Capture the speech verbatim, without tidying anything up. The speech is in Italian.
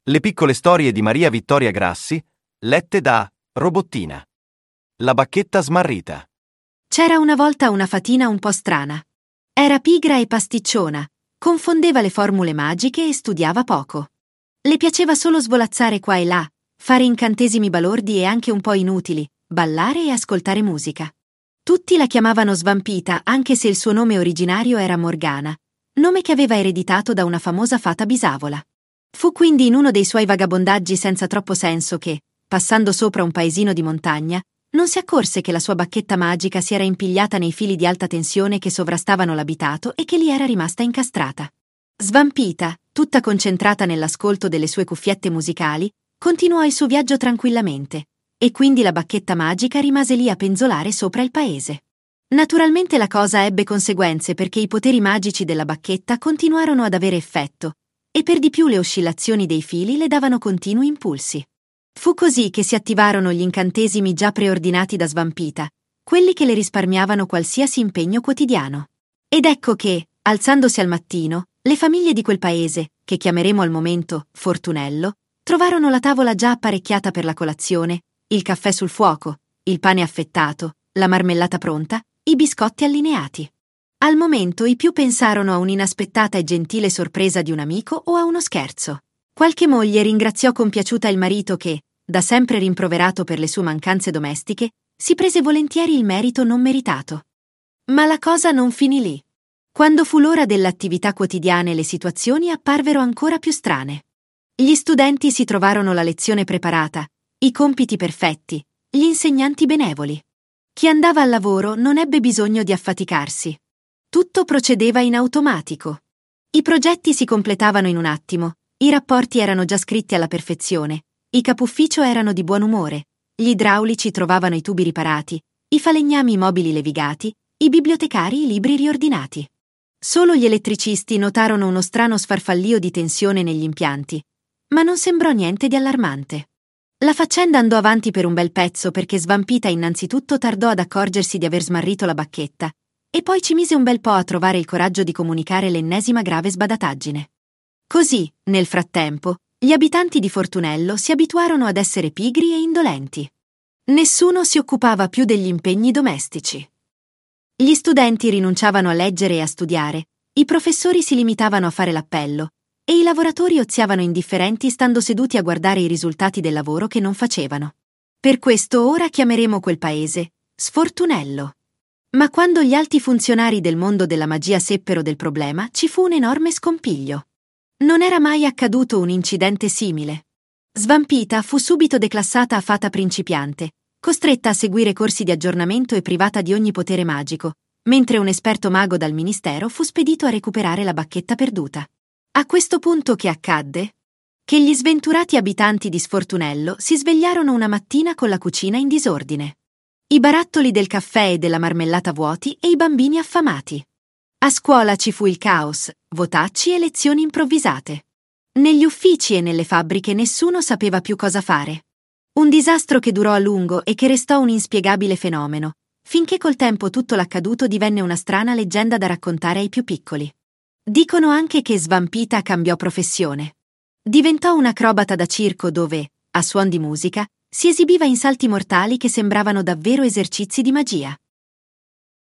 Le piccole storie di Maria Vittoria Grassi, lette da Robottina. La bacchetta smarrita. C'era una volta una fatina un po' strana. Era pigra e pasticciona, confondeva le formule magiche e studiava poco. Le piaceva solo svolazzare qua e là, fare incantesimi balordi e anche un po' inutili, ballare e ascoltare musica. Tutti la chiamavano Svampita, anche se il suo nome originario era Morgana, nome che aveva ereditato da una famosa fata bisavola. Fu quindi in uno dei suoi vagabondaggi senza troppo senso che, passando sopra un paesino di montagna, non si accorse che la sua bacchetta magica si era impigliata nei fili di alta tensione che sovrastavano l'abitato e che lì era rimasta incastrata. Svampita, tutta concentrata nell'ascolto delle sue cuffiette musicali, continuò il suo viaggio tranquillamente, e quindi la bacchetta magica rimase lì a penzolare sopra il paese. Naturalmente la cosa ebbe conseguenze perché i poteri magici della bacchetta continuarono ad avere effetto, e per di più le oscillazioni dei fili le davano continui impulsi. Fu così che si attivarono gli incantesimi già preordinati da Svampita, quelli che le risparmiavano qualsiasi impegno quotidiano. Ed ecco che, alzandosi al mattino, le famiglie di quel paese, che chiameremo al momento Fortunello, trovarono la tavola già apparecchiata per la colazione, il caffè sul fuoco, il pane affettato, la marmellata pronta, i biscotti allineati. Al momento i più pensarono a un'inaspettata e gentile sorpresa di un amico o a uno scherzo. Qualche moglie ringraziò compiaciuta il marito che, da sempre rimproverato per le sue mancanze domestiche, si prese volentieri il merito non meritato. Ma la cosa non finì lì. Quando fu l'ora dell'attività quotidiane le situazioni apparvero ancora più strane. Gli studenti si trovarono la lezione preparata, i compiti perfetti, gli insegnanti benevoli. Chi andava al lavoro non ebbe bisogno di affaticarsi. Tutto procedeva in automatico. I progetti si completavano in un attimo, i rapporti erano già scritti alla perfezione, i capufficio erano di buon umore, gli idraulici trovavano i tubi riparati, i falegnami i mobili levigati, i bibliotecari i libri riordinati. Solo gli elettricisti notarono uno strano sfarfallio di tensione negli impianti, ma non sembrò niente di allarmante. La faccenda andò avanti per un bel pezzo perché Svampita innanzitutto tardò ad accorgersi di aver smarrito la bacchetta, e poi ci mise un bel po' a trovare il coraggio di comunicare l'ennesima grave sbadataggine. Così, nel frattempo, gli abitanti di Fortunello si abituarono ad essere pigri e indolenti. Nessuno si occupava più degli impegni domestici. Gli studenti rinunciavano a leggere e a studiare, i professori si limitavano a fare l'appello, e i lavoratori oziavano indifferenti stando seduti a guardare i risultati del lavoro che non facevano. Per questo ora chiameremo quel paese Sfortunello. Ma quando gli alti funzionari del mondo della magia seppero del problema, ci fu un enorme scompiglio. Non era mai accaduto un incidente simile. Svampita fu subito declassata a fata principiante, costretta a seguire corsi di aggiornamento e privata di ogni potere magico, mentre un esperto mago dal ministero fu spedito a recuperare la bacchetta perduta. A questo punto che accadde? Che gli sventurati abitanti di Sfortunello si svegliarono una mattina con la cucina in disordine. I barattoli del caffè e della marmellata vuoti e i bambini affamati. A scuola ci fu il caos, votacci e lezioni improvvisate. Negli uffici e nelle fabbriche nessuno sapeva più cosa fare. Un disastro che durò a lungo e che restò un inspiegabile fenomeno, finché col tempo tutto l'accaduto divenne una strana leggenda da raccontare ai più piccoli. Dicono anche che Svampita cambiò professione. Diventò un acrobata da circo dove, a suon di musica, si esibiva in salti mortali che sembravano davvero esercizi di magia.